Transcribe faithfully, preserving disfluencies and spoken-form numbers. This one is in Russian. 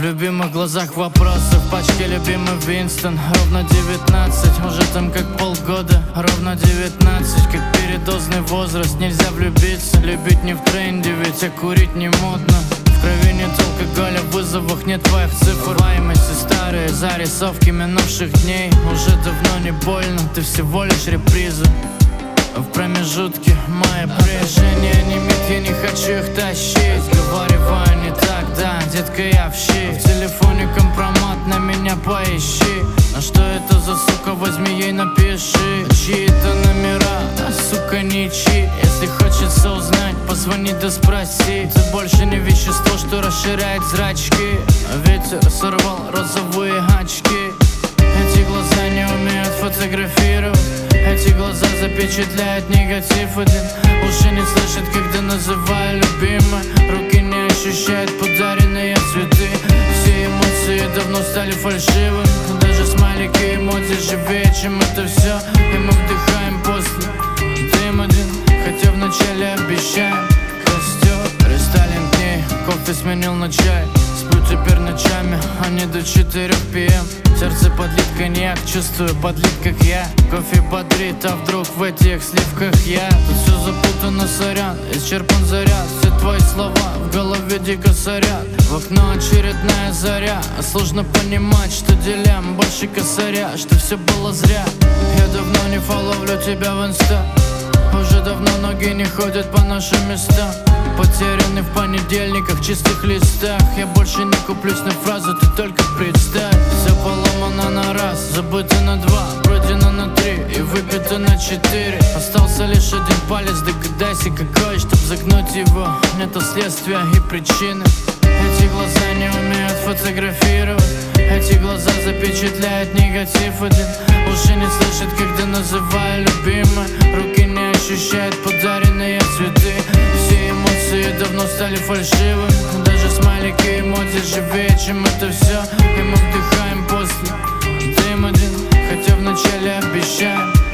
любимых глазах вопросы, в пачке любимый Винстон. Ровно девятнадцать, уже там как полгода. Ровно девятнадцать, как передозный возраст. Нельзя влюбиться, любить не в тренде, ведь а курить не модно. В крови нет алкоголя, в вызовах нет твоих цифр. Ваемости старые, зарисовки минувших дней. Уже давно не больно, ты всего лишь реприза. В промежутке мои прежения не мит, я не хочу их тащить. Говорю, не так, да, детка, я в щи. В телефоне компромат, на меня поищи. А что это за сука, возьми ей напиши. Чьи-то номера, а сука ничьи. Если хочется узнать, позвони да спроси. Ты больше не вещество, что расширяет зрачки. Ветер сорвал розовые очки. Эти глаза не умеют фотографировать. Эти глаза запечатляют негатив один. Уши не слышат, когда называю любимой. Руки не ощущают подаренные цветы. Все эмоции давно стали фальшивыми. Даже смайлики эмодзи живее, чем это все. И мы вдыхаем после дым один, хотя вначале обещаем костер. Рестайлинг дней, кофе сменил на чай. Сплю теперь ночами, а не до четырёх пи эм. Сердце подлит коньяк, чувствую подлит как я. Кофе бодрит, а вдруг в этих сливках я. Тут все запутано, сорян, исчерпан заряд. Все твои слова в голове дико сорят. В окно очередная заря, а сложно понимать, что делям больше косаря, что все было зря. Я давно не фоловлю тебя в инста. Уже давно ноги не ходят по нашим местам. Потерянный в понедельниках, чистых листах. Я больше не куплюсь на фразу, ты только представь. Все поломано на раз, забыто на два, пройдено на три и выпито на четыре. Остался лишь один палец, догадайся какой, чтоб загнуть его. Нету следствия и причины. Эти глаза не умеют фотографировать. Эти глаза запечатляют негатив один. Уши не слышат, когда называю любимой. Руки не ощущают подаренные цветы. Все эмоции давно стали фальшивыми. Даже смайлики эмодзи живее, чем это все. И мы вдыхаем после дым один, хотя вначале обещаем